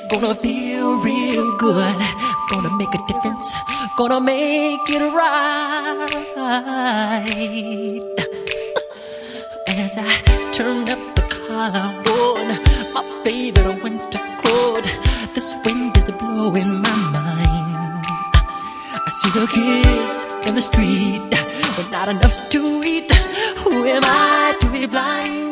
Gonna feel real good. Gonna make a difference. Gonna make it right. As I turn up the collar on my favorite winter coat, this wind is blowing my mind. I see the kids in the street with not enough to eat. Who am I to be blind?